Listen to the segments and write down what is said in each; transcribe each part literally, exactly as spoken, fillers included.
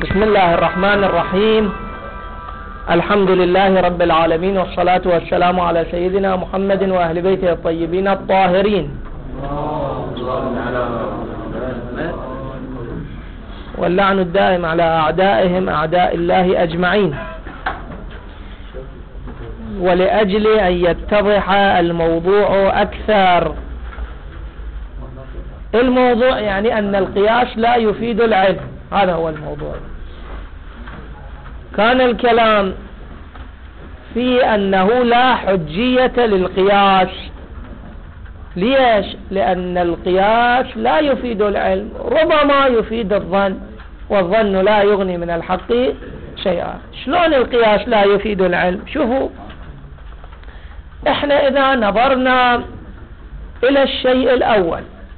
بسم الله الرحمن الرحيم. الحمد لله رب العالمين، والصلاة والسلام على سيدنا محمد وأهل بيته الطيبين الطاهرين، واللعن الدائم على أعدائهم أعداء الله أجمعين. ولأجل أن يتضح الموضوع أكثر، الموضوع يعني أن القياس لا يفيد العلم، هذا هو الموضوع. كان الكلام في أنه لا حجية للقياس. ليش؟ لأن القياس لا يفيد العلم، ربما يفيد الظن، والظن لا يغني من الحق شيئا. شلون القياس لا يفيد العلم؟ شوفوا، احنا إذا نظرنا إلى الشيء الأول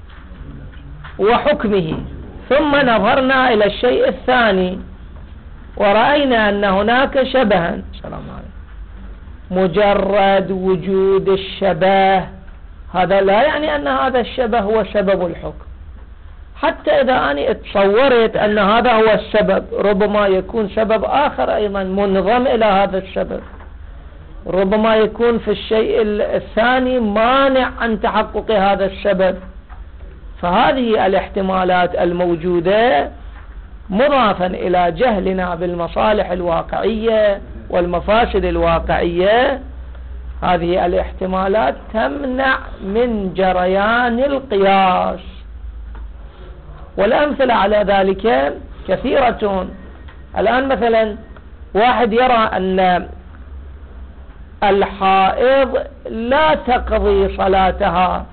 وحكمه، ثم نظرنا إلى الشيء الثاني ورأينا أن هناك شبها، السلام عليكم، مجرد وجود الشبه هذا لا يعني أن هذا الشبه هو سبب الحكم. حتى إذا أنا اتصورت أن هذا هو السبب، ربما يكون سبب آخر أيضا منضم إلى هذا السبب، ربما يكون في الشيء الثاني مانع عن تحقق هذا السبب. فهذه الاحتمالات الموجودة مضافا إلى جهلنا بالمصالح الواقعية والمفاسد الواقعية، هذه الاحتمالات تمنع من جريان القياس. والأمثلة على ذلك كثيرة. الآن مثلا واحد يرى أن الحائض لا تقضي صلاتها،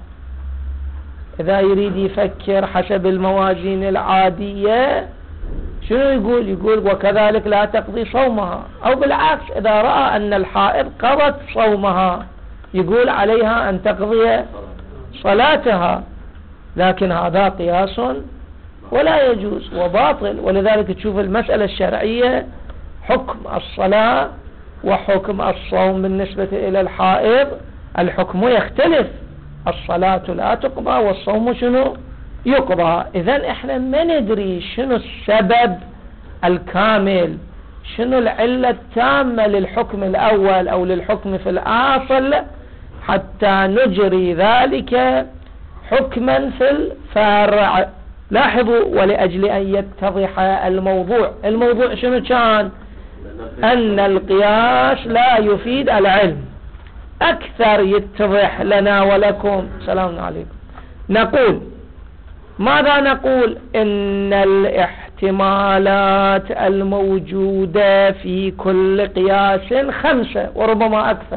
إذا يريد يفكر حسب الموازين العادية شنو يقول؟ يقول وكذلك لا تقضي صومها. أو بالعكس، إذا رأى أن الحائض قضت صومها يقول عليها أن تقضي صلاتها. لكن هذا قياس ولا يجوز وباطل. ولذلك تشوف المسألة الشرعية، حكم الصلاة وحكم الصوم بالنسبة إلى الحائض الحكم يختلف، الصلاة لا تقضى والصوم شنو يقضى. إذن احنا ما ندري شنو السبب الكامل، شنو العلة التامة للحكم الأول أو للحكم في الأصل، حتى نجري ذلك حكما في الفرع. لاحظوا، ولأجل أن يتضح الموضوع، الموضوع شنو كان؟ أن القياس لا يفيد العلم. أكثر يتضح لنا ولكم، سلام عليكم، نقول ماذا نقول؟ إن الاحتمالات الموجودة في كل قياس خمسة وربما أكثر.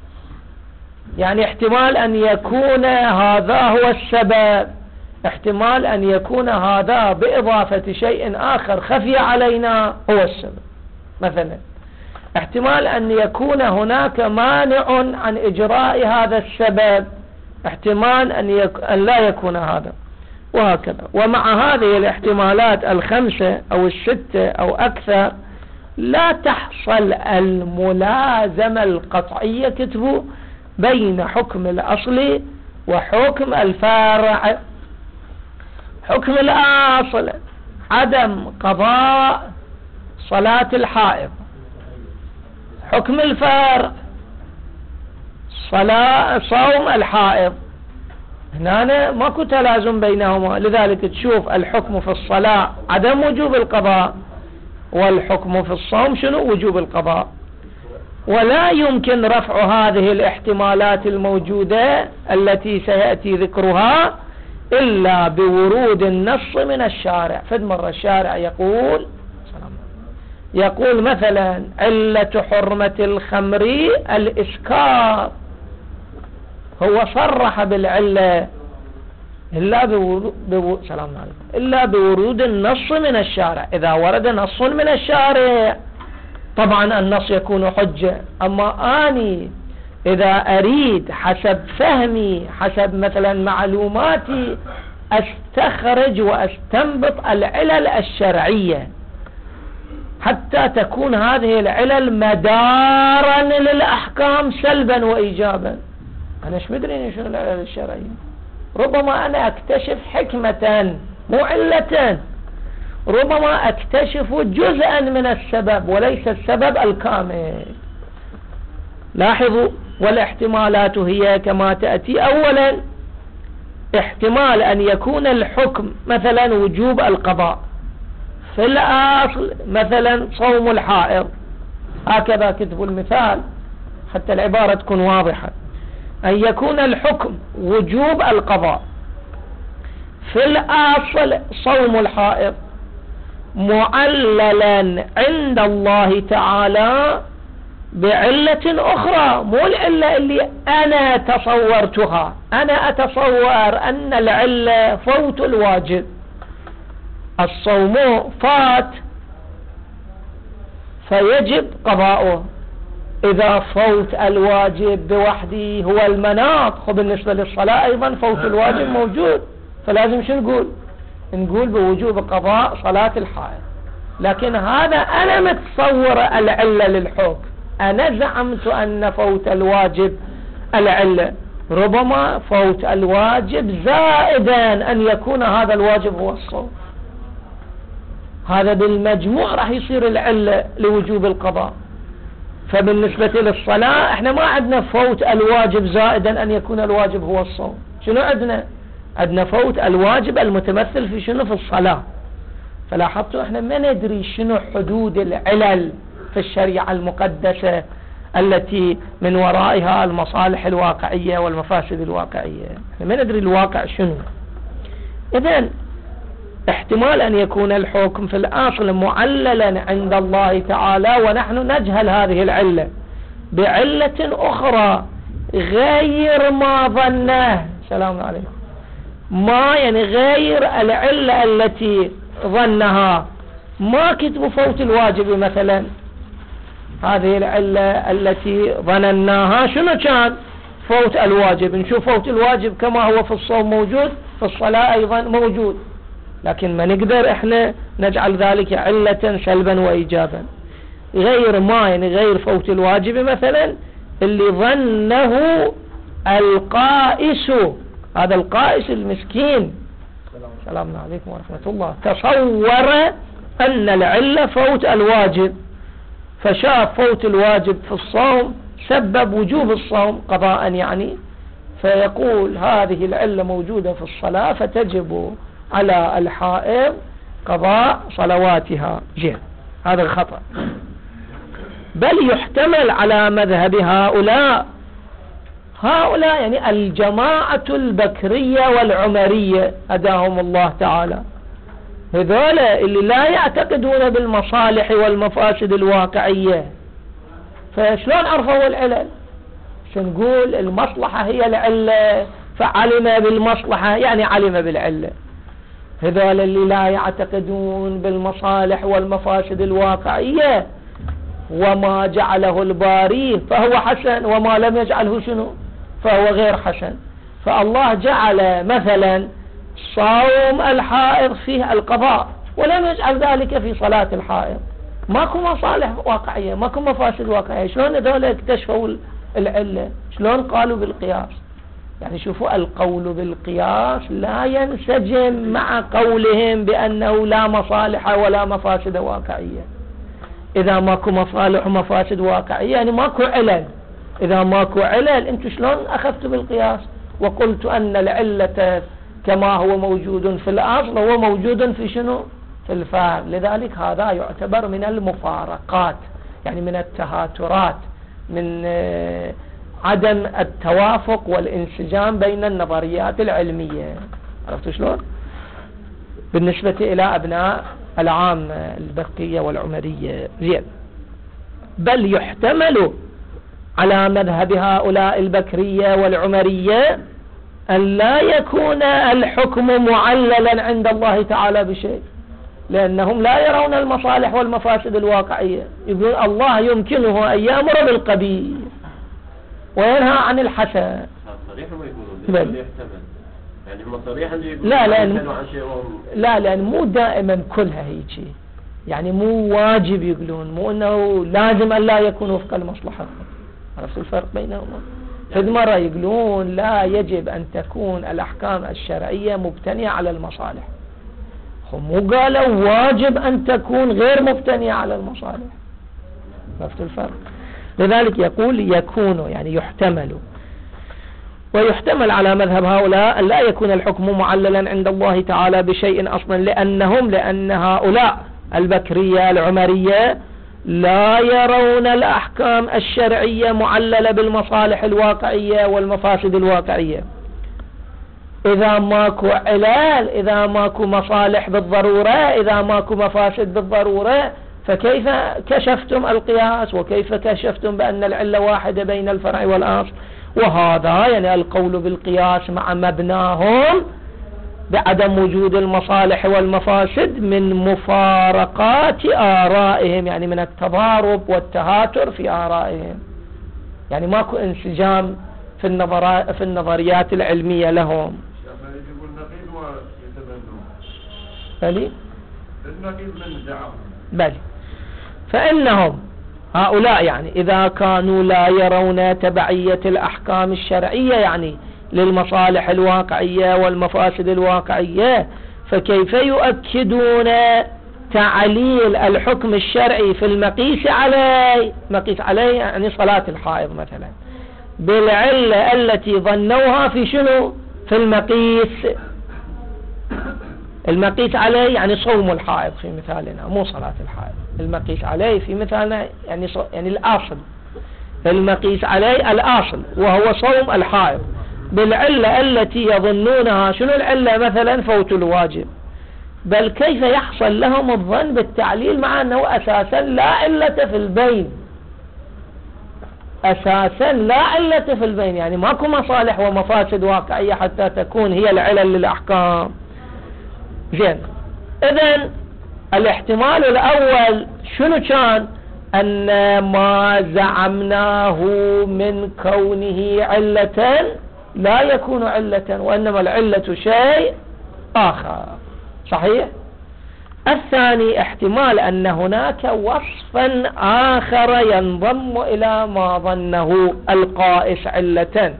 يعني احتمال أن يكون هذا هو السبب، احتمال أن يكون هذا بإضافة شيء آخر خفي علينا هو السبب. مثلا احتمال أن يكون هناك مانع عن إجراء هذا السبب، احتمال أن, يك... أن لا يكون هذا، وهكذا. ومع هذه الاحتمالات الخمسة أو الستة أو أكثر لا تحصل الملازمة القطعية، كتبوا، بين حكم الأصل وحكم الفرع. حكم الأصل عدم قضاء صلاة الحائض، حكم الفرع صلاة صوم الحائض. هنا ماكو تلازم بينهما. لذلك تشوف الحكم في الصلاة عدم وجوب القضاء، والحكم في الصوم شنو؟ وجوب القضاء. ولا يمكن رفع هذه الاحتمالات الموجودة التي سيأتي ذكرها إلا بورود النص من الشارع. فد مرة الشارع يقول يقول مثلا علة حرمة الخمر الإسكار، هو صرح بالعلة إلا بورود, بورود, سلام عليكم. إلا بورود النص من الشارع. إذا ورد نص من الشارع طبعا النص يكون حجة. أما أني إذا أريد حسب فهمي حسب مثلا معلوماتي أستخرج وأستنبط العلل الشرعية حتى تكون هذه العلل مدارا للأحكام سلبا وإيجابا. أنا ايش مدري شنو العلل الشرعية؟ ربما أنا أكتشف حكمة مو علة، ربما أكتشف جزءا من السبب وليس السبب الكامل. لاحظوا، والاحتمالات هي كما تأتي. أولا، احتمال أن يكون الحكم مثلا وجوب القضاء في الأصل، مثلا صوم الحائض، هكذا كتبوا المثال حتى العبارة تكون واضحة، أن يكون الحكم وجوب القضاء في الأصل صوم الحائض، معللا عند الله تعالى بعلة أخرى، مو العلة اللي أنا تصورتها. أنا أتصور أن العلة فوت الواجب، الصوم فات فيجب قضاؤه. إذا فوت الواجب بوحده هو المناط، وبالنسبة للصلاة أيضا فوت الواجب موجود، فلازم شو نقول؟ نقول بوجوب قضاء صلاة الحائض. لكن هذا أنا متصور العلة للحكم، أنا زعمت أن فوت الواجب العلة، ربما فوت الواجب زائدا أن يكون هذا الواجب هو الصوم. هذا بالمجموع راح يصير العلة لوجوب القضاء. فبالنسبة للصلاة احنا ما عندنا فوت الواجب زائدا أن يكون الواجب هو الصوم. شنو عندنا؟ عندنا فوت الواجب المتمثل في شنو؟ في الصلاة. فلاحظتوا احنا ما ندري شنو حدود العلل في الشريعة المقدسة التي من ورائها المصالح الواقعية والمفاسد الواقعية، احنا ما ندري الواقع شنو. إذن احتمال أن يكون الحكم في الأصل معللا عند الله تعالى ونحن نجهل هذه العلة بعلة أخرى غير ما ظنه. سلام عليكم. ما يعني غير العلة التي ظنها، ما كتبوا فوت الواجب مثلا. هذه العلة التي ظنناها شنو كان؟ فوت الواجب. نشوف فوت الواجب كما هو في الصوم موجود، في الصلاة أيضا موجود، لكن ما نقدر احنا نجعل ذلك علة سلبا وإيجابا. غير ما يعني غير فوت الواجب مثلا اللي ظنه القائس، هذا القائس المسكين، السلام عليكم ورحمة الله، تصور أن العلة فوت الواجب، فشاف فوت الواجب في الصوم سبب وجوب الصوم قضاء يعني، فيقول هذه العلة موجودة في الصلاة فتجب على الحائض قضاء صلواتها. جهة هذا الخطأ. بل يحتمل على مذهب هؤلاء هؤلاء يعني الجماعة البكرية والعمرية هداهم الله تعالى، هذول اللي لا يعتقدون بالمصالح والمفاسد الواقعية. فشلون عرفوا العلل؟ شنقول المصلحة هي العلة، فعلم بالمصلحة يعني علم بالعلة. هذول اللي لا يعتقدون بالمصالح والمفاسد الواقعية، وما جعله الباري فهو حسن وما لم يجعله شنو؟ فهو غير حسن. فالله جعل مثلا صوم الحائض فيه القضاء ولم يجعل ذلك في صلاة الحائض. ماكو مصالح واقعية، ماكو مفاسد واقعية. شلون هذول اكتشفوا العلة؟ شلون قالوا بالقياس؟ يعني شوفوا، القول بالقياس لا ينسجم مع قولهم بأنه لا مصالح ولا مفاسد واقعية. إذا ماكو مصالح ومفاسد واقعية يعني ماكو علل. إذا ماكو علل أنتم شلون أخذتوا بالقياس وقلت أن العلة كما هو موجود في الأصل هو موجود في شنو؟ في الفهم. لذلك هذا يعتبر من المفارقات، يعني من التهاترات، من عدم التوافق والانسجام بين النظريات العلمية. عرفتوا شلون؟ بالنسبة إلى أبناء العام البكرية والعمرية. زين. بل يحتمل على مذهب هؤلاء البكرية والعمرية أن لا يكون الحكم معللا عند الله تعالى بشيء، لأنهم لا يرون المصالح والمفاسد الواقعية. يقول الله يمكنه أن يأمر بالقبيح وينهى عن الحسن. صريحا ما يقولون يحتمل، يعني هم صريحا يقولون لا لأن لا لأن مو دائما كلها هيك، يعني مو واجب يقولون، مو أنه لازم أن لا يكون وفق المصلحة. عرفت الفرق بينهما؟ في مرة يقولون لا يجب أن تكون الأحكام الشرعية مبتنية على المصالح. مو قالوا واجب أن تكون غير مبتنية على المصالح. عرفت الفرق؟ لذلك يقول يكون يعني يحتمل، ويحتمل على مذهب هؤلاء أن لا يكون الحكم معللا عند الله تعالى بشيء أصلا، لأنهم لأن هؤلاء البكرية العمرية لا يرون الأحكام الشرعية معللة بالمصالح الواقعية والمفاسد الواقعية. إذا ماكو علال، إذا ماكو مصالح بالضرورة، إذا ماكو مفاسد بالضرورة، فكيف كشفتم القياس؟ وكيف كشفتم بأن العلة واحدة بين الفرع والأصل؟ وهذا يعني القول بالقياس مع مبناهم بعدم وجود المصالح والمفاسد من مفارقات آرائهم، يعني من التضارب والتهاتر في آرائهم، يعني ماكو انسجام في النظرات في النظريات العلمية لهم. بلي بلي فإنهم هؤلاء يعني إذا كانوا لا يرون تبعية الأحكام الشرعية يعني للمصالح الواقعية والمفاسد الواقعية، فكيف يؤكدون تعليل الحكم الشرعي في المقيس عليه؟ مقيس عليه يعني صلاة الحائض مثلا بالعلة التي ظنوها في شنو؟ في المقيس. المقيس عليه يعني صوم الحائض في مثالنا، مو صلاة الحائض. المقيس عليه في مثالنا يعني صو... يعني الأصل، المقيس عليه الأصل وهو صوم الحائض بالعلة التي يظنونها شنو العلة؟ مثلا فوت الواجب. بل كيف يحصل لهم الظن بالتعليل مع أنه أساسا لا علة في البين، أساسا لا علة في البين، يعني ماكو مصالح ومفاسد واقعية حتى تكون هي العلل للأحكام. زين، إذن الاحتمال الأول شنو كان؟ أن ما زعمناه من كونه علة لا يكون علة، وإنما العلة شيء آخر. صحيح؟ الثاني احتمال أن هناك وصفا آخر ينضم إلى ما ظنه القائس علة.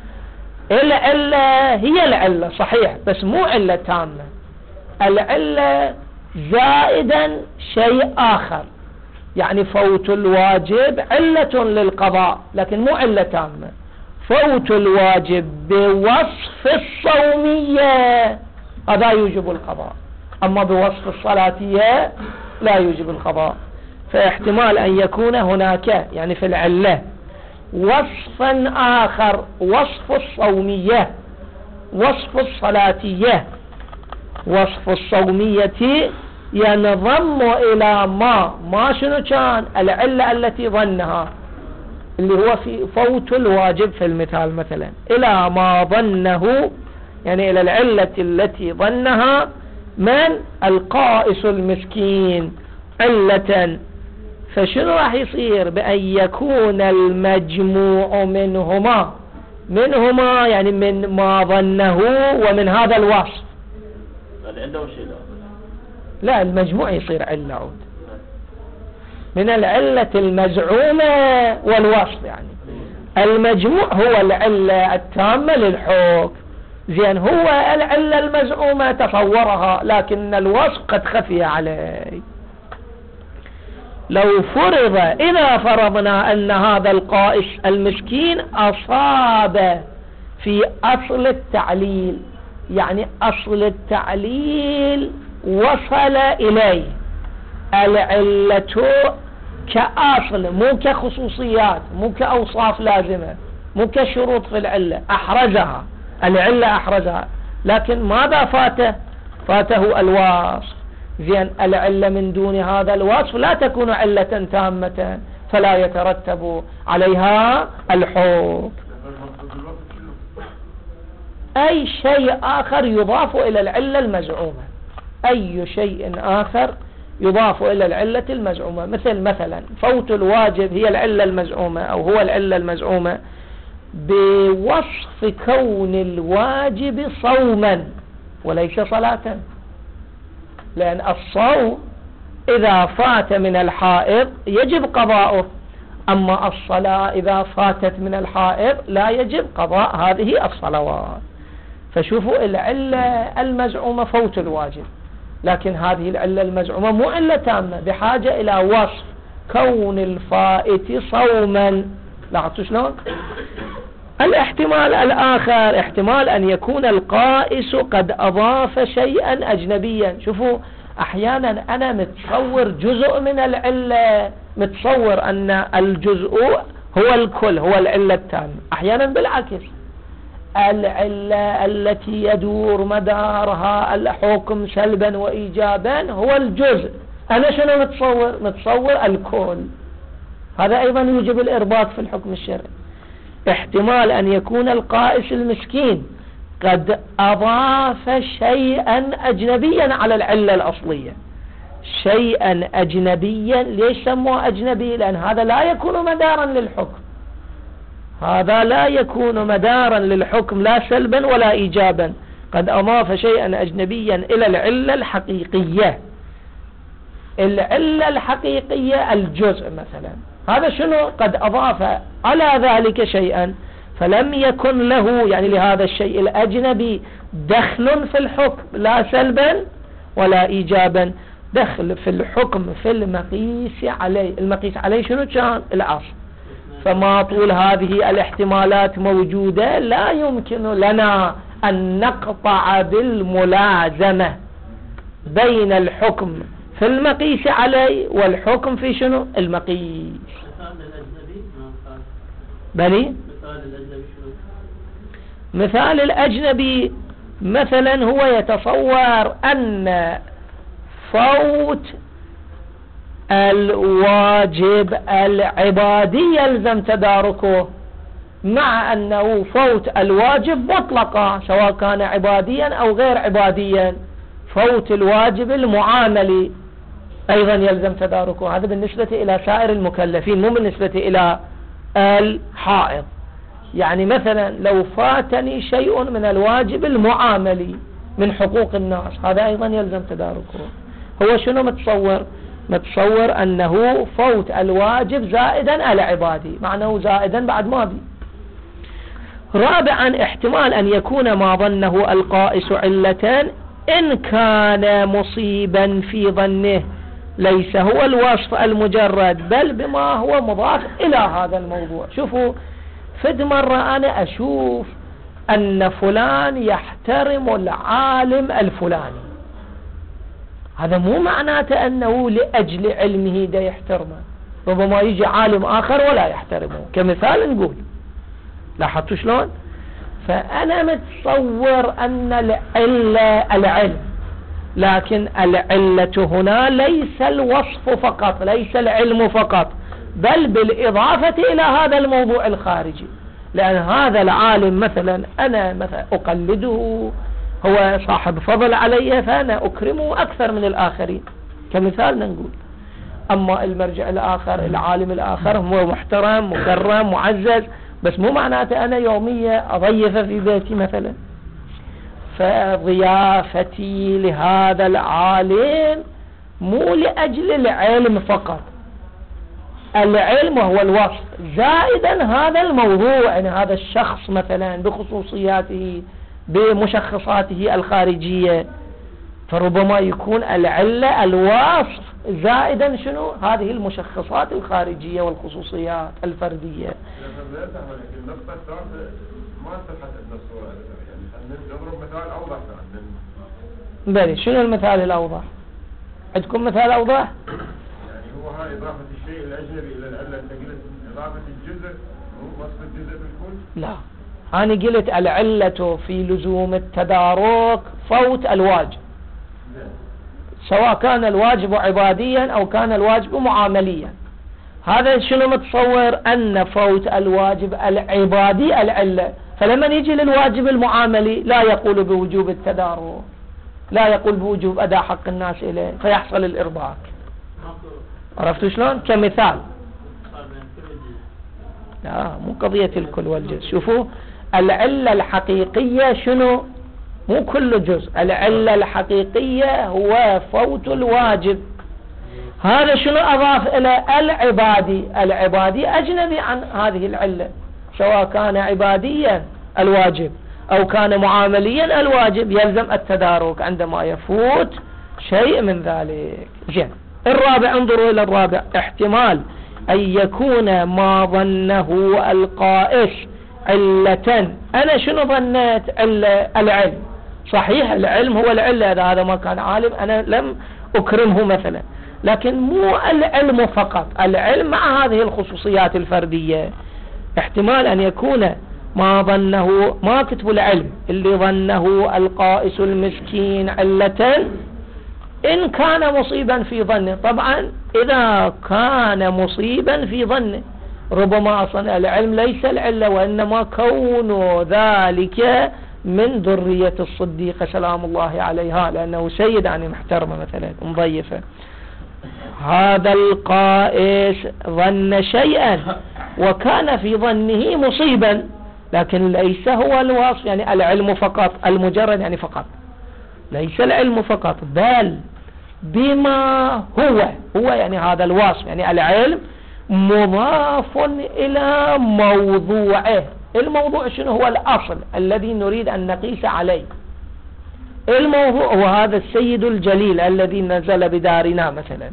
العلة هي العلة صحيح، بس مو علة تامة. العلة زائدا شيء آخر، يعني فوت الواجب علة للقضاء لكن مو علة تامة. فوت الواجب بوصف الصومية هذا يوجب القضاء، أما بوصف الصلاتية لا يوجب القضاء. فاحتمال أن يكون هناك يعني في العلة وصفا آخر، وصف الصومية، وصف الصلاتية، وصف الصومية ينضم إلى ما ما شنو كان العلة التي ظنها اللي هو في فوت الواجب في المثال مثلا، إلى ما ظنه يعني إلى العلة التي ظنها من القائس المسكين علة. فشنو راح يصير؟ بأن يكون المجموع منهما منهما يعني من ما ظنه ومن هذا الوصف. العلة وشيء لا لا، المجموع يصير علة عود من العلة المزعومة والوصف. يعني المجموع هو العلة التامة للحكم. زين، هو العلة المزعومة تصورها لكن الوصف قد خفي عليه. لو فرض إذا فرضنا أن هذا القائس المسكين أصاب في أصل التعليل، يعني أصل التعليل وصل إليه العلة كأصل مو كخصوصيات، مو كأوصاف لازمة، مو كشروط في العلة، أحرزها العلة أحرزها، لكن ماذا فاته؟ فاته الوصف. زين، العلة من دون هذا الوصف لا تكون علة تامة فلا يترتب عليها الحكم. أي شيء آخر يضاف إلى العلة المزعومة، أي شيء آخر يضاف إلى العلة المزعومة، مثل مثلا فوت الواجب هي العلة المزعومة أو هو العلة المزعومة بوصف كون الواجب صوما وليس صلاة، لأن الصوم إذا فات من الحائض يجب قضاؤه، أما الصلاة إذا فاتت من الحائض لا يجب قضاء هذه الصلوات. فشوفوا العلة المزعومة فوت الواجب، لكن هذه العلة المزعومة مو علة تامة، بحاجة إلى وصف كون الفائت صوما. لاحظتوا شلون؟ الاحتمال الآخر احتمال أن يكون القائس قد أضاف شيئا أجنبيا. شوفوا، أحيانا أنا متصور جزء من العلة، متصور أن الجزء هو الكل، هو العلة التامة. أحيانا بالعكس، العلة التي يدور مدارها الحكم سلبا وإيجابا هو الجزء. أنا شنو متصور؟ متصور الكل. هذا أيضا يوجب الإرباط في الحكم الشرعي. احتمال أن يكون القائس المسكين قد أضاف شيئا أجنبيا على العلة الأصلية، شيئا أجنبيا. ليش سموه أجنبي؟ لأن هذا لا يكون مدارا للحكم، هذا لا يكون مدارا للحكم لا سلبا ولا إيجابا. قد أضاف شيئا أجنبيا إلى العلة الحقيقية. العلة الحقيقية الجزء مثلا، هذا شنو؟ قد أضاف على ذلك شيئا، فلم يكن له يعني لهذا الشيء الأجنبي دخل في الحكم لا سلبا ولا إيجابا، دخل في الحكم في المقيس عليه. المقيس عليه شنو كان؟ الأصل. فما طول هذه الاحتمالات موجودة لا يمكن لنا أن نقطع بالملازمة بين الحكم في المقيس عليه والحكم في شنو؟ المقيس. بلي مثال الأجنبي مثلا هو يتصور أن فوت الواجب العبادي يلزم تداركه، مع أنه فوت الواجب مطلقا سواء كان عباديا أو غير عباديا. فوت الواجب المعاملي أيضا يلزم تداركه. هذا بالنسبة إلى سائر المكلفين، مو بالنسبة إلى الحائض. يعني مثلا لو فاتني شيء من الواجب المعاملي من حقوق الناس، هذا أيضا يلزم تداركه. هو شنو متصور؟ متصور أنه فوت الواجب زائدا على عبادي، معناه زائدا بعد ماضي. رابعا احتمال أن يكون ما ظنه القائس علة إن كان مصيبا في ظنه ليس هو الوصف المجرد بل بما هو مضاف إلى هذا الموضوع. شوفوا، فد مرة أنا أشوف أن فلان يحترم العالم الفلاني، هذا مو معناته أنه لأجل علمه دا يحترمه، ربما يجي عالم آخر ولا يحترمه. كمثال نقول، لاحظتوا شلون؟ فأنا متصور أن العلة العلم، لكن العلة هنا ليس الوصف فقط، ليس العلم فقط، بل بالإضافة إلى هذا الموضوع الخارجي. لأن هذا العالم مثلا أنا مثلا أقلده، هو صاحب فضل علي فأنا أكرمه أكثر من الآخرين، كمثال نقول. أما المرجع الآخر العالم الآخر هو محترم مكرم معزز، بس مو معناته أنا يومية أضيفه في بيتي مثلا. فضيافتي لهذا العالم مو لأجل العلم فقط، العلم هو الوصف زائدا هذا الموضوع، يعني هذا الشخص مثلا بخصوصياته بمشخصاته الخارجية. فربما يكون العلة الوصف زائدا شنو؟ هذه المشخصات الخارجية والخصوصيات الفردية. بلي شنو المثال الأوضح؟ عندكم مثال أوضح؟ يعني هو هاي إضافة الشيء الأجنبي إلى العلة، أنت قلت إضافة الجزء مو وصف الجزء بالكل؟ لا، أنا قلت العلة في لزوم التدارك فوت الواجب، سواء كان الواجب عباديا أو كان الواجب معامليا. هذا شنو متصور؟ أن فوت الواجب العبادي العلة، فلما يجي للواجب المعاملي لا يقول بوجوب التدارك، لا يقول بوجوب أداء حق الناس إليه، فيحصل الإرباك. عرفتوا شلون؟ كمثال. لا، مو قضية الكل والجزء. شوفوا، العلة الحقيقية شنو؟ مو كل جزء، العلة الحقيقية هو فوت الواجب. هذا شنو أضاف إلى العبادي؟ العبادي أجنبي عن هذه العلة، سواء كان عباديا الواجب أو كان معامليا الواجب، يلزم التدارك عندما يفوت شيء من ذلك. زين. الرابع، انظروا إلى الرابع، احتمال أن يكون ما ظنه القائس علة. أنا شنو ظنيت؟ العلم. صحيح العلم هو العلة، إذا هذا ما كان عالم أنا لم أكرمه مثلا، لكن مو العلم فقط، العلم مع هذه الخصوصيات الفردية. احتمال أن يكون ما ظنه، ما كتب العلم، اللي ظنه القائس المسكين علة، إن كان مصيبا في ظنه. طبعا إذا كان مصيبا في ظنه ربما أصلا العلم ليس العلة، وإنما كون ذلك من ذرية الصديقة سلام الله عليها، لأنه سيد يعني محترمة مثلا مضيفة. هذا القائس ظن شيئا وكان في ظنه مصيبا، لكن ليس هو الوصف، يعني العلم فقط المجرد، يعني فقط ليس العلم فقط، بل بما هو هو يعني هذا الوصف، يعني العلم مضاف إلى موضوعه. الموضوع شنو هو؟ الأصل الذي نريد أن نقيس عليه. الموضوع هو هذا السيد الجليل الذي نزل بدارنا مثلا،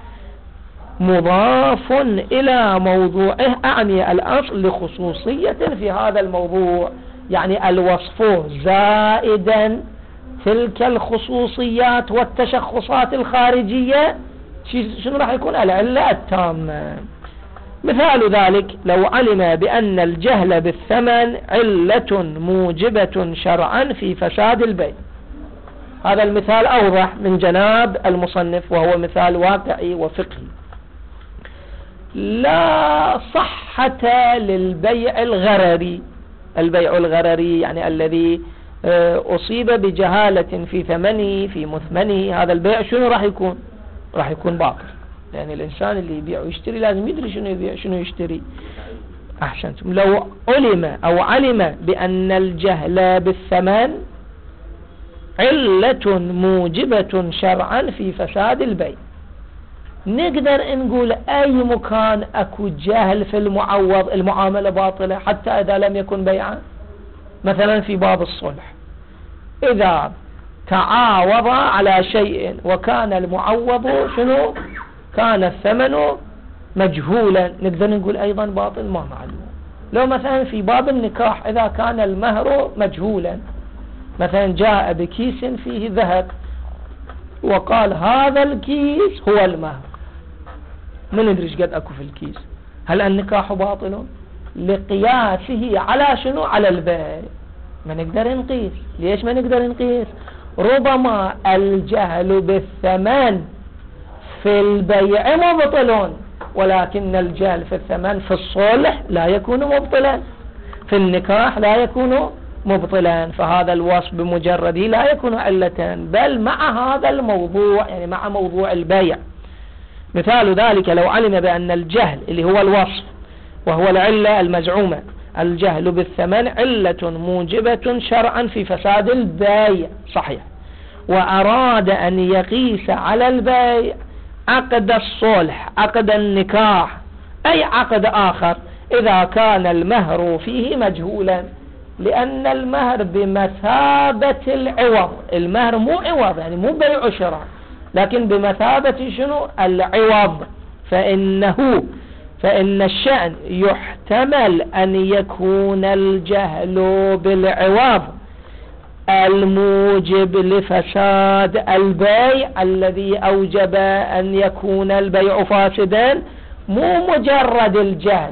مضاف إلى موضوعه، أعني الأصل لخصوصية في هذا الموضوع، يعني الوصف زائدا تلك الخصوصيات والتشخصات الخارجية. شنو راح يكون؟ العلة التامة. مثال ذلك لو علم بأن الجهل بالثمن علة موجبة شرعا في فساد البيع. هذا المثال أوضح من جناب المصنف، وهو مثال واقعي وفقهي. لا صحة للبيع الغرري. البيع الغرري يعني الذي أصيب بجهالة في ثمنه في مثمنه، هذا البيع شنو راح يكون؟ راح يكون باطل، يعني الإنسان اللي يبيع ويشتري لازم يدري شنو يبيع شنو يشتري. أحسنتم. لو علم أو علم بأن الجهل بالثمن علة موجبة شرعا في فساد البيع، نقدر نقول أي مكان أكو جهل في المعوض المعاملة باطلة حتى إذا لم يكن بيعا. مثلا في باب الصلح، إذا تعاوض على شيء وكان المعوض شنو؟ كان الثمن مجهولا، نقدر نقول أيضا باطل ما معلوم. لو مثلا في باب النكاح إذا كان المهر مجهولا، مثلا جاء بكيس فيه ذهب وقال هذا الكيس هو المهر، ما ندري ايش قد اكو في الكيس، هل النكاح باطل؟ لقياسه على شنو؟ على البيع. ما نقدر نقيس. ليش ما نقدر نقيس؟ ربما الجهل بالثمن في البيع مبطل، ولكن الجهل في الثمن في الصلح لا يكون مبطلا، في النكاح لا يكون مبطلا. فهذا الوصف بمجرده لا يكون علة، بل مع هذا الموضوع، يعني مع موضوع البيع. مثال ذلك لو علم بأن الجهل اللي هو الوصف وهو العلة المزعومة، الجهل بالثمن علة موجبة شرعا في فساد البيع، صحيح، وأراد أن يقيس على البيع عقد الصلح، عقد النكاح، أي عقد آخر، إذا كان المهر فيه مجهولا، لأن المهر بمثابة العوض. المهر مو عوض، يعني مو بيع وشراء، لكن بمثابة شنو؟ العوض. فإنه فإن الشأن يحتمل أن يكون الجهل بالعوض الموجب لفساد البيع الذي أوجب أن يكون البيع فاسدا، مو مجرد الجهل.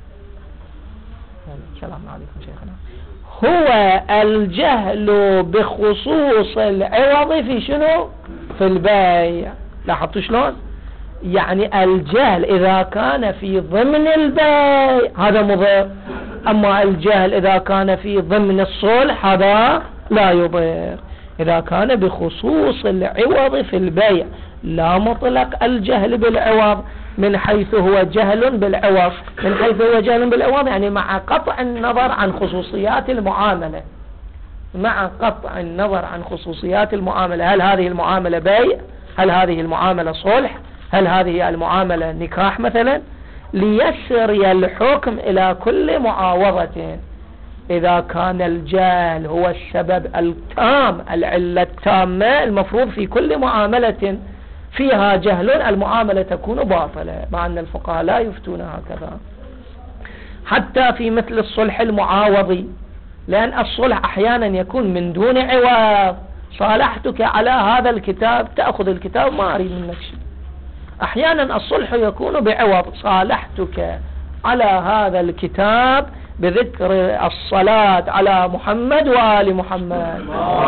السلام عليكم شيخنا. هو الجهل بخصوص العوض في شنو؟ في البيع. لاحظتوا شلون؟ يعني الجهل إذا كان في ضمن البيع هذا مضر، أما الجهل إذا كان في ضمن الصلح هذا لا يضر. إذا كان بخصوص العوض في البيع، لا مطلق الجهل بالعوض من حيث هو جهل بالعوض، من حيث هو جهل بالعوض يعني مع قطع النظر عن خصوصيات المعاملة، مع قطع النظر عن خصوصيات المعاملة. هل هذه المعاملة بيع؟ هل هذه المعاملة صلح؟ هل هذه المعاملة نكاح مثلا؟ ليسري الحكم إلى كل معاوضة. إذا كان الجهل هو السبب التام، العلة التامة، المفروض في كل معاملة فيها جهل المعاملة تكون باطلة، مع أن الفقهاء لا يفتون هكذا. حتى في مثل الصلح المعاوضي، لأن الصلح أحيانا يكون من دون عوض، صالحتك على هذا الكتاب، تأخذ الكتاب ما أريد منك شيء. أحيانا الصلح يكون بعوض، صالحتك على هذا الكتاب بذكر الصلاة على محمد وآل محمد،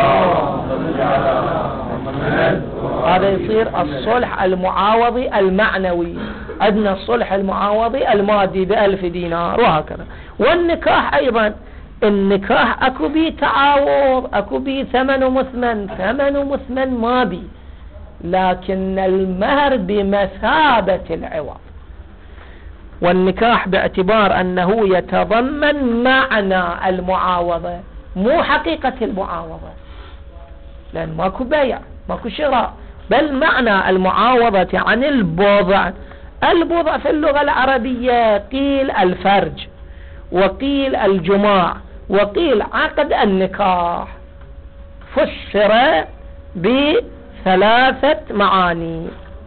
هذا يصير الصلح المعاوضي المعنوي. عندنا الصلح المعاوضي المادي بألف دينار وهكذا. والنكاح أيضا، النكاح أكو بي تعاوض، أكو بي ثمن مثمن، ثمن مثمن ما بي، لكن المهر بمثابة العوض. والنكاح باعتبار أنه يتضمن معنى المعاوضة مو حقيقة المعاوضة، لأن ماكو بيع ماكو شراء، بل معنى المعاوضة عن البضع. البضع في اللغة العربية قيل الفرج، وقيل الجماع، وقيل عقد النكاح، فسر بثلاثة معاني.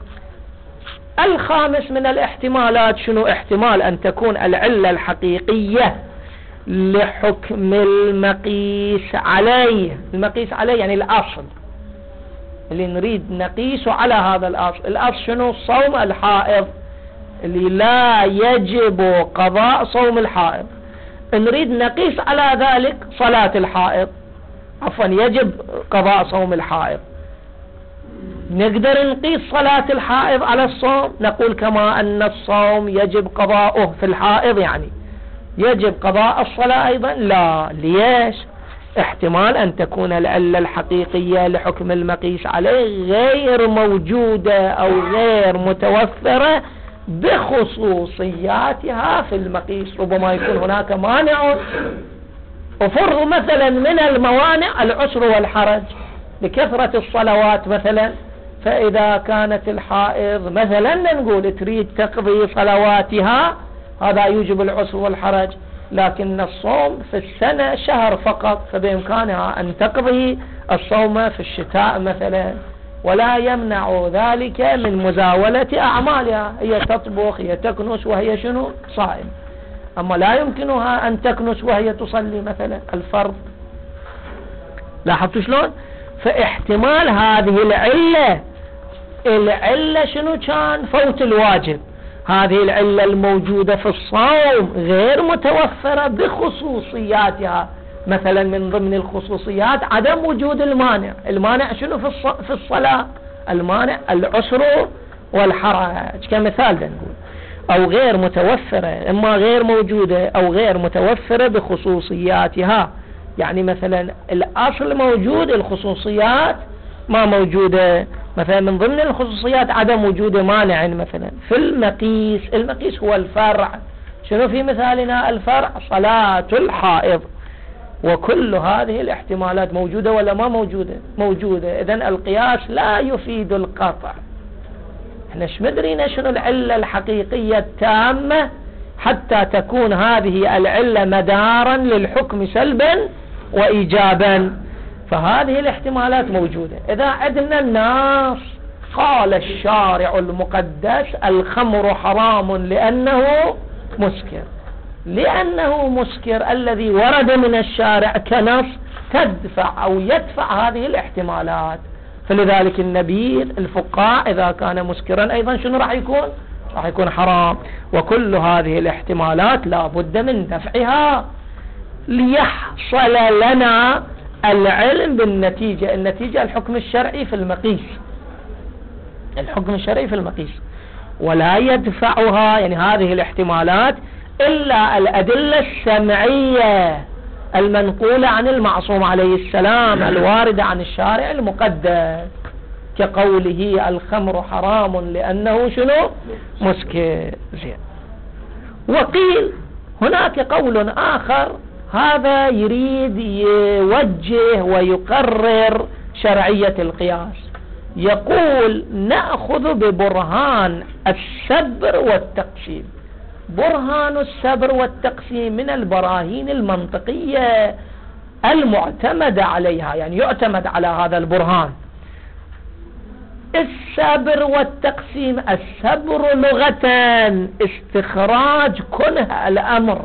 الخامس من الاحتمالات شنو؟ احتمال أن تكون العلة الحقيقية لحكم المقيس عليه. المقيس عليه يعني الأصل اللي نريد نقيسه على هذا الأصل. الأصل شنو؟ صوم الحائض، اللي لا يجب قضاء صوم الحائض. نريد نقيس على ذلك صلاة الحائض، عفوا يجب قضاء صوم الحائض. نقدر نقيس صلاة الحائض على الصوم، نقول كما أن الصوم يجب قضاؤه في الحائض يعني يجب قضاء الصلاة أيضا؟ لا. ليش؟ احتمال أن تكون العلة الحقيقية لحكم المقيس عليه غير موجودة أو غير متوفرة بخصوصياتها في المقيس. ربما يكون هناك مانع، وفرض مثلا من الموانع العسر والحرج لكثرة الصلوات مثلا، فإذا كانت الحائض مثلا نقول تريد تقضي صلواتها، هذا يوجب العسر والحرج، لكن الصوم في السنة شهر فقط، فبإمكانها أن تقضي الصوم في الشتاء مثلا، ولا يمنع ذلك من مزاولة أعمالها. هي تطبخ، هي تكنس وهي شنو؟ صائم. أما لا يمكنها أن تكنس وهي تصلي مثلا الفرض. لاحظتوا شلون؟ فاحتمال هذه العلة، العلة شنو كان؟ فوت الواجب. هذه العلة الموجودة في الصوم غير متوفرة بخصوصياتها. مثلا من ضمن الخصوصيات عدم وجود المانع. المانع شنو في في الصلاة؟ المانع العسر والحرج كمثال نقول، أو غير متوفرة، إما غير موجودة أو غير متوفرة بخصوصياتها. يعني مثلا الأصل موجود، الخصوصيات ما موجودة. مثلا من ضمن الخصوصيات عدم وجود مانع. مثلا في المقيس، المقيس هو الفرع. شنو في مثالنا الفرع؟ صلاة الحائض. وكل هذه الاحتمالات موجودة ولا ما موجودة؟ موجودة. إذن القياس لا يفيد القطع. احنا شمدرينا شنو العلة الحقيقية التامة حتى تكون هذه العلة مدارا للحكم سلبا وإيجابا. فهذه الاحتمالات موجودة. إذا عندنا الناس قال الشارع المقدس الخمر حرام لأنه مسكر، لأنه مسكر الذي ورد من الشارع كنص تدفع أو يدفع هذه الاحتمالات. فلذلك النبيذ الفقاع إذا كان مسكرا أيضا شنو راح يكون؟ راح يكون حرام. وكل هذه الاحتمالات لا بد من دفعها ليحصل لنا العلم بالنتيجة. النتيجة الحكم الشرعي في المقيس، الحكم الشرعي في المقيس، ولا يدفعها يعني هذه الاحتمالات إلا الأدلة السمعية المنقولة عن المعصوم عليه السلام الواردة عن الشارع المقدس، كقوله الخمر حرام لأنه شنو؟ مسكر. زين. وقيل هناك قول آخر، هذا يريد يوجه ويقرر شرعية القياس. يقول نأخذ ببرهان السبر والتقسيم. برهان السبر والتقسيم من البراهين المنطقية المعتمدة عليها، يعني يعتمد على هذا البرهان. السبر والتقسيم، السبر لغة استخراج كنه الأمر،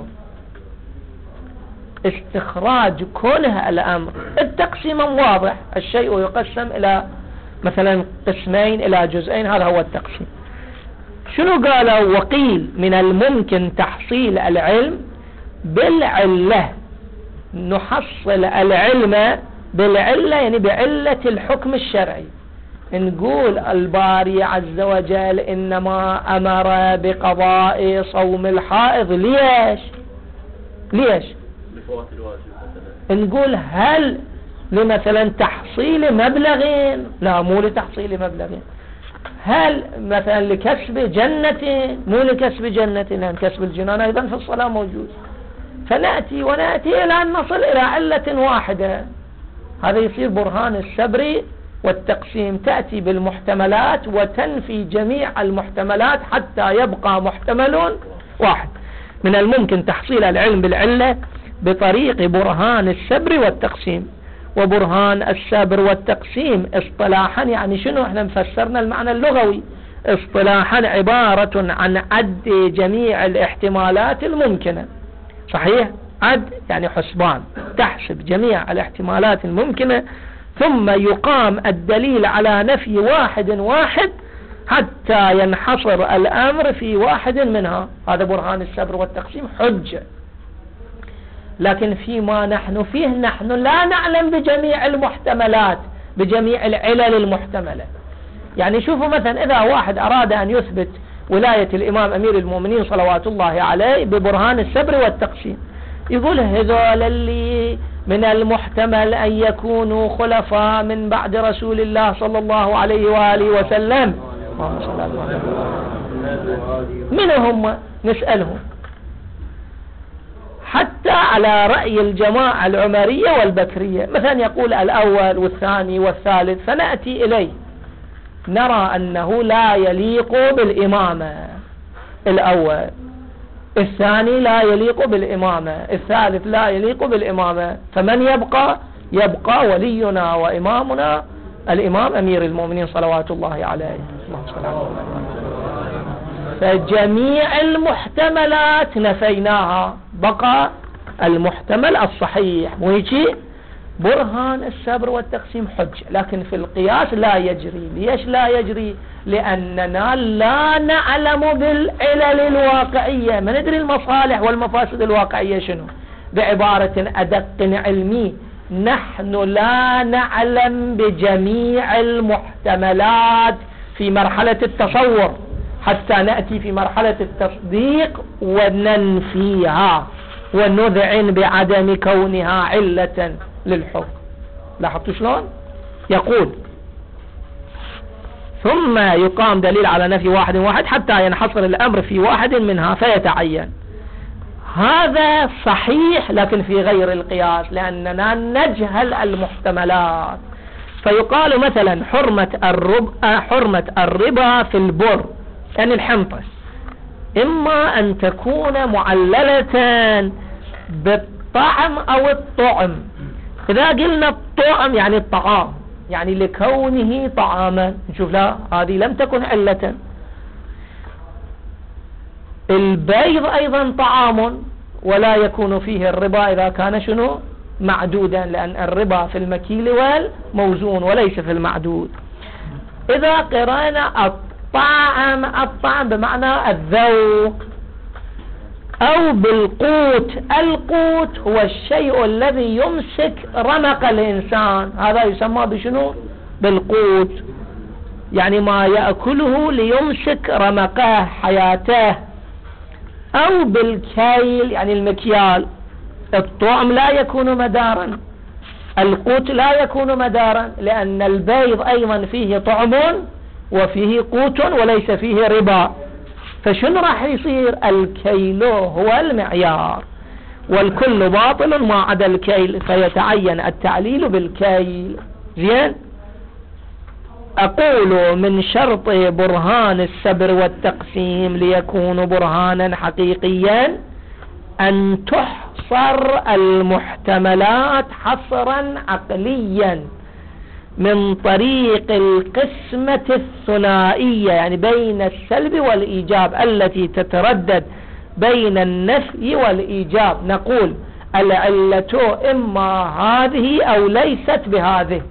استخراج كنه الأمر. التقسيم واضح، الشيء يقسم إلى مثلا قسمين إلى جزئين، هذا هو التقسيم. شنو قالوا؟ وقيل من الممكن تحصيل العلم بالعلة، نحصل العلم بالعلة يعني بعلة الحكم الشرعي. نقول الباري عز وجل إنما أمر بقضاء صوم الحائض، ليش ليش لفوات الواجب مثلا. نقول هل لمثلا تحصيل مبلغين؟ لا، مو لتحصيل مبلغين. هل مثلا لكسب جنة؟ مو لكسب جنة، لأن كسب الجنان أيضا في الصلاة موجود. فنأتي ونأتي إلى أن نصل إلى علة واحدة. هذا يصير برهان السبر والتقسيم، تأتي بالمحتملات وتنفي جميع المحتملات حتى يبقى محتمل واحد. من الممكن تحصيل العلم بالعلة بطريق برهان السبر والتقسيم. وبرهان السبر والتقسيم اصطلاحا يعني شنو؟ احنا مفسرنا المعنى اللغوي. اصطلاحا عبارة عن عد جميع الاحتمالات الممكنة. صحيح؟ عد يعني حسبان، تحسب جميع الاحتمالات الممكنة، ثم يقام الدليل على نفي واحد واحد حتى ينحصر الأمر في واحد منها. هذا برهان السبر والتقسيم، حجة. لكن فيما نحن فيه، نحن لا نعلم بجميع المحتملات، بجميع العلل المحتملة. يعني شوفوا مثلا إذا واحد أراد أن يثبت ولاية الإمام أمير المؤمنين صلوات الله عليه ببرهان السبر والتقسيم، يقول هذول اللي من المحتمل أن يكونوا خلفاء من بعد رسول الله صلى الله عليه وآله وسلم، من هم؟ نسألهم. حتى على رأي الجماعة العمرية والبكرية، مثلا يقول الأول والثاني والثالث، فنأتي إليه نرى أنه لا يليق بالإمامة. الأول، الثاني لا يليق بالإمامة، الثالث لا يليق بالإمامة. فمن يبقى؟ يبقى ولينا وإمامنا الإمام أمير المؤمنين صلوات الله عليه. فجميع المحتملات نفيناها، بقى المحتمل الصحيح. مو هيك؟ برهان السبر والتقسيم حجة. لكن في القياس لا يجري. ليش لا يجري؟ لأننا لا نعلم بالعلل الواقعية، ما ندري المصالح والمفاسد الواقعية شنو. بعبارة أدق علمي، نحن لا نعلم بجميع المحتملات في مرحلة التصور حتى نأتي في مرحلة التصديق وننفيها ونذعن بعدم كونها علة للحكم. لاحظتوا شلون؟ يقول ثم يقام دليل على نفي واحد واحد حتى ينحصر الأمر في واحد منها فيتعين. هذا صحيح لكن في غير القياس، لأننا نجهل المحتملات. فيقال مثلا حرمة الربا, حرمة الربا في البر، يعني الحنطة، إما أن تكون معللة بالطعم أو الطعم. إذا قلنا الطعم يعني الطعام، يعني لكونه طعاما، نشوف لا، هذه لم تكن علة. البيض أيضا طعام ولا يكون فيه الربا إذا كان شنو؟ معدودا، لأن الربا في المكيل والموزون وليس في المعدود. إذا قرأنا الطعم، الطعم بمعنى الذوق، أو بالقوت. القوت هو الشيء الذي يمسك رمق الإنسان، هذا يسمى بشنو؟ بالقوت، يعني ما يأكله ليمسك رمقه حياته. أو بالكيل يعني المكيال. الطعم لا يكون مدارا، القوت لا يكون مدارا، لأن البيض أيضا فيه طعم وفيه قوت وليس فيه ربا. فشن راح يصير؟ الكيل هو المعيار، والكل باطل ما عدا الكيل، فيتعين التعليل بالكيل. زين؟ أقول من شرط برهان السبر والتقسيم ليكون برهانا حقيقيا أن تحصر المحتملات حصرا عقليا من طريق القسمة الثنائية، يعني بين السلب والإيجاب التي تتردد بين النفي والإيجاب. نقول العلة إما هذه أو ليست بهذه،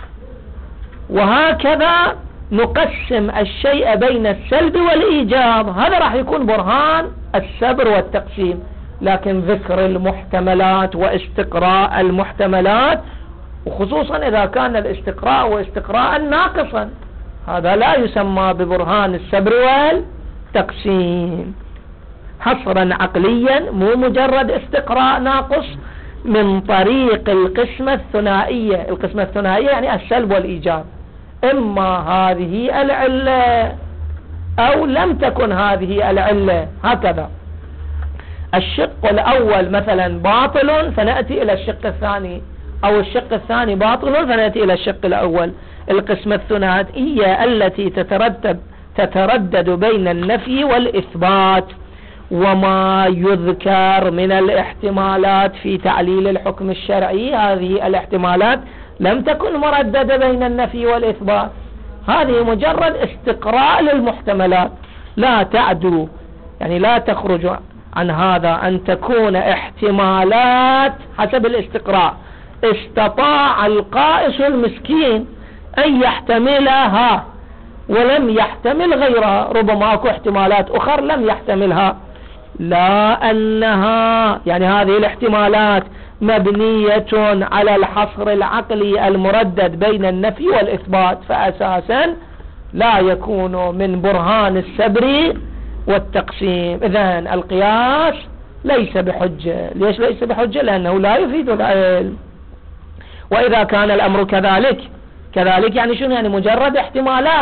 وهكذا نقسم الشيء بين السلب والإيجاب. هذا راح يكون برهان السبر والتقسيم. لكن ذكر المحتملات واستقراء المحتملات، وخصوصا إذا كان الاستقراء واستقراء ناقصا، هذا لا يسمى ببرهان السبر والتقسيم. حصرا عقليا، مو مجرد استقراء ناقص، من طريق القسمة الثنائية. القسمة الثنائية يعني السلب والإيجاب، إما هذه العلة أو لم تكن هذه العلة. هكذا الشق الأول مثلا باطل فنأتي إلى الشق الثاني، أو الشق الثاني باطل فنأتي إلى الشق الأول. القسمة الثنائية التي تتردد تتردد بين النفي والإثبات. وما يذكر من الاحتمالات في تعليل الحكم الشرعي، هذه الاحتمالات لم تكن مرددة بين النفي والإثبات، هذه مجرد استقراء للمحتملات، لا تعدو، يعني لا تخرج عن هذا أن تكون احتمالات حسب الاستقراء استطاع القائس المسكين أن يحتملها ولم يحتمل غيرها. ربما أكو احتمالات أخرى لم يحتملها، لا أنها يعني هذه الاحتمالات مبنية على الحصر العقلي المردد بين النفي والإثبات، فأساسا لا يكون من برهان السبر والتقسيم. إذن القياس ليس بحجة. ليش ليس بحجة؟ لأنه لا يفيد العلم. وإذا كان الأمر كذلك كذلك يعني شنو؟ يعني مجرد احتمالات،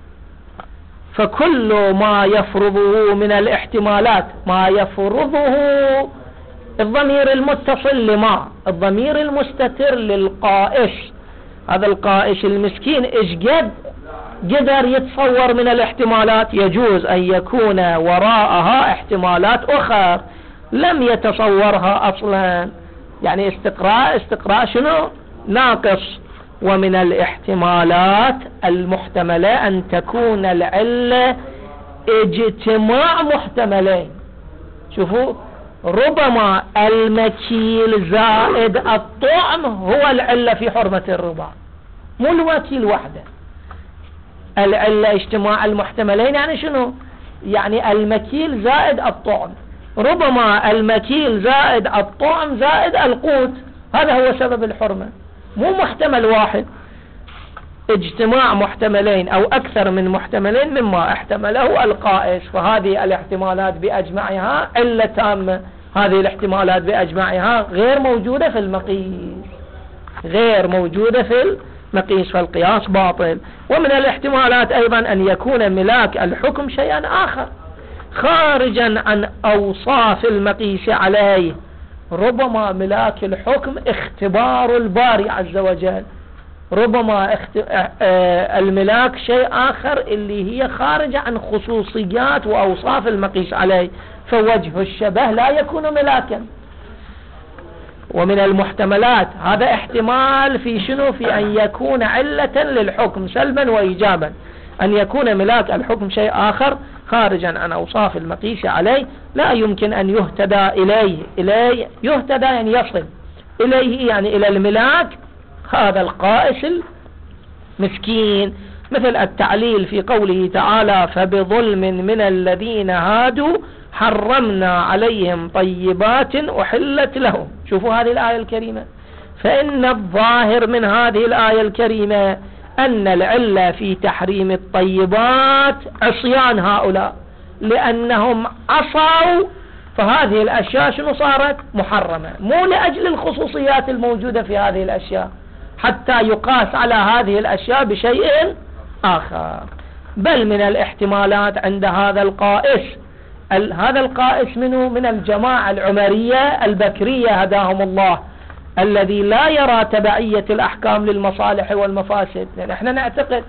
فكل ما يفرضه من الاحتمالات ما يفرضه الضمير المتصل لما الضمير المستتر للقائش. هذا القائش المسكين إيش قد قدر يتصور من الاحتمالات، يجوز أن يكون وراءها احتمالات أخرى لم يتصورها أصلا. يعني استقراء استقراء شنو؟ ناقص. ومن الاحتمالات المحتملة أن تكون العلة اجتماع محتملين. شوفوا، ربما المكيل زائد الطعم هو العلة في حرمة الربا، مو الوكيل وحده. العلة اجتماع المحتملين يعني شنو؟ يعني المكيل زائد الطعم. ربما المكيل زائد الطعم زائد القوت، هذا هو سبب الحرمة، مو محتمل واحد. اجتماع محتملين أو أكثر من محتملين مما احتمله القائس. فهذه الاحتمالات بأجمعها علة تامة، هذه الاحتمالات بأجمعها غير موجودة في المقيس، غير موجودة في المقيس، فالقياس باطل. ومن الاحتمالات أيضا أن يكون ملاك الحكم شيئا آخر خارجا عن أوصاف المقيس عليه. ربما ملاك الحكم اختبار الباري عز وجل، ربما اخت... اه الملاك شيء آخر اللي هي خارجة عن خصوصيات وأوصاف المقيس عليه، فوجه الشبه لا يكون ملاكا. ومن المحتملات هذا احتمال في شنو؟ في أن يكون علة للحكم سلبا وإيجابا، أن يكون ملاك الحكم شيء آخر خارجا عن أوصاف المقيس عليه لا يمكن أن يهتدى إليه. إليه يهتدى يعني يصل إليه، يعني إلى الملاك هذا القائس المسكين. مثل التعليل في قوله تعالى: فبظلم من الذين هادوا حرمنا عليهم طيبات أحلت لهم. شوفوا هذه الآية الكريمة، فإن الظاهر من هذه الآية الكريمة أن العلة في تحريم الطيبات عصيان هؤلاء، لأنهم عصوا، فهذه الأشياء شنو صارت؟ محرمة، مو لأجل الخصوصيات الموجودة في هذه الأشياء حتى يقاس على هذه الأشياء بشيء آخر. بل من الاحتمالات عند هذا القائس، هذا القائس منه من الجماعة العمرية البكرية هداهم الله، الذي لا يرى تبعية الأحكام للمصالح والمفاسد. لأن احنا نعتقد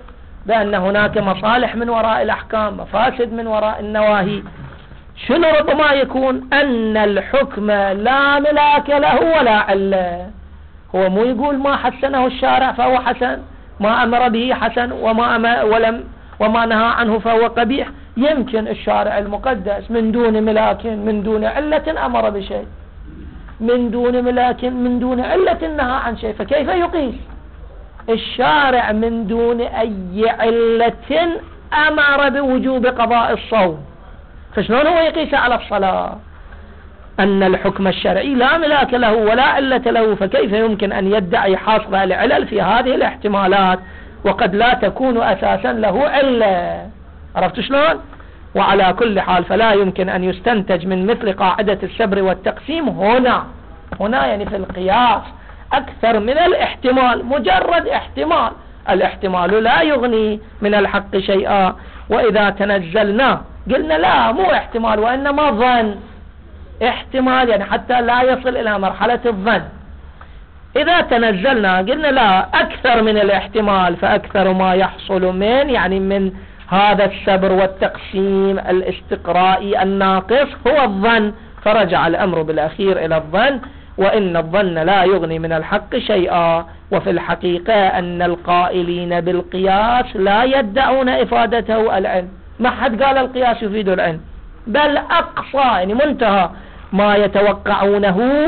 بأن هناك مصالح من وراء الأحكام، مفاسد من وراء النواهي. شنو ربما يكون؟ أن الحكم لا ملاك له ولا علة. هو مو يقول ما حسنه الشارع فهو حسن، ما أمر به حسن، وما أمر ولم وما نهى عنه فهو قبيح. يمكن الشارع المقدس من دون ملاك من دون علة أمر بشيء، من دون ملاك من دون علة نهى عن شيء، فكيف يقيس؟ الشارع من دون أي علة أمر بوجوب قضاء الصوم، فشلون هو يقيس على الصلاة؟ أن الحكم الشرعي لا ملاك له ولا علة له، فكيف يمكن أن يدعي حاصل العلل في هذه الاحتمالات وقد لا تكون أساسا له علة؟ عرفت شلون؟ وعلى كل حال فلا يمكن أن يستنتج من مثل قاعدة السبر والتقسيم هنا هنا يعني في القياس أكثر من الاحتمال، مجرد احتمال. الاحتمال لا يغني من الحق شيئا. وإذا تنزلنا قلنا لا مو احتمال وإنما ظن، احتمال يعني حتى لا يصل إلى مرحلة الظن. إذا تنزلنا قلنا لا أكثر من الاحتمال، فأكثر ما يحصل من يعني من هذا السبر والتقسيم الاستقرائي الناقص هو الظن، فرجع الأمر بالأخير إلى الظن. وإن الظن لا يغني من الحق شيئا. وفي الحقيقة أن القائلين بالقياس لا يدعون إفادته العلم، ما حد قال القياس يفيد العلم، بل أقصى يعني منتهى ما يتوقعونه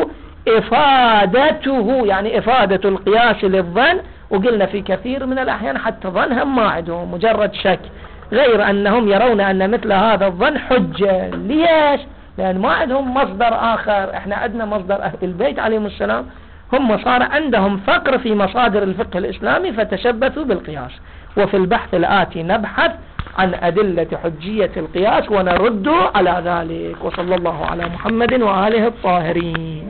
إفادته، يعني إفادة القياس للظن. وقلنا في كثير من الأحيان حتى ظنهم ما عندهم، مجرد شك، غير أنهم يرون أن مثل هذا الظن حجة. ليش؟ لأن ما عندهم مصدر آخر. احنا عندنا مصدر أهل البيت عليهم السلام، هم صار عندهم فقر في مصادر الفقه الإسلامي فتشبثوا بالقياس. وفي البحث الآتي نبحث عن أدلة حجية القياس ونرد على ذلك. وصلى الله على محمد وآله الطاهرين.